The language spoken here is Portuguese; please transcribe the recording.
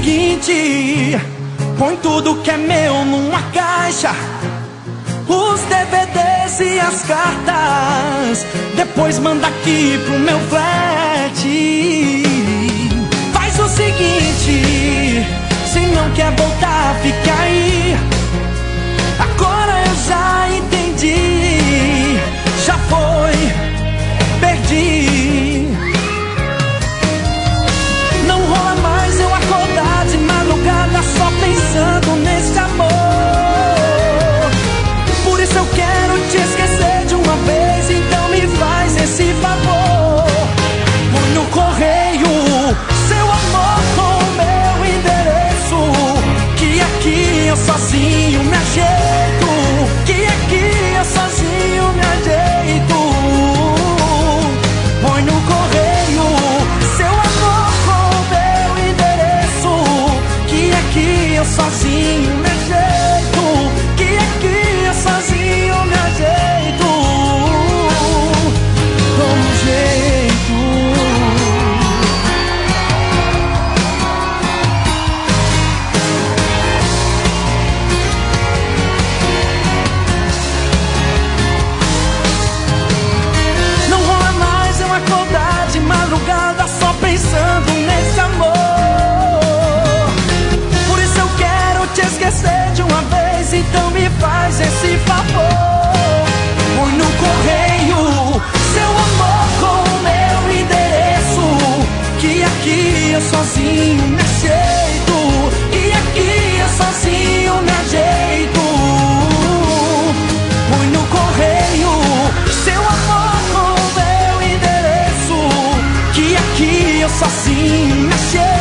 seguinte: põe tudo que é meu numa caixa, os DVDs e as cartas, depois manda aqui pro meu flat. Faz o seguinte: se não quer voltar, fica aí. Agora eu já entendi, já foi, perdi. Não rola mais eu acordar de madrugada só pensando nesse amor. Por isso eu quero te esquecer de uma vez, então me faz esse favor. Põe no correio seu amor com o meu endereço, que aqui eu sozinho me ajeito, que aqui eu sozinho me ajeito. Põe no correio seu amor com o meu endereço, que aqui eu sozinho me ajeito, que aqui eu sozinho me ajeito. Dou um jeito. Não rola mais eu acordar de madrugada só pensando nesse amor. Por isso eu quero te esquecer de uma vez, então me faz esse favor. Põe no correio seu amor com o meu endereço, que aqui eu sozinho me ajeito, que aqui eu sozinho me ajeito. Põe no correio seu amor com o meu endereço, que aqui eu sozinho me ajeito.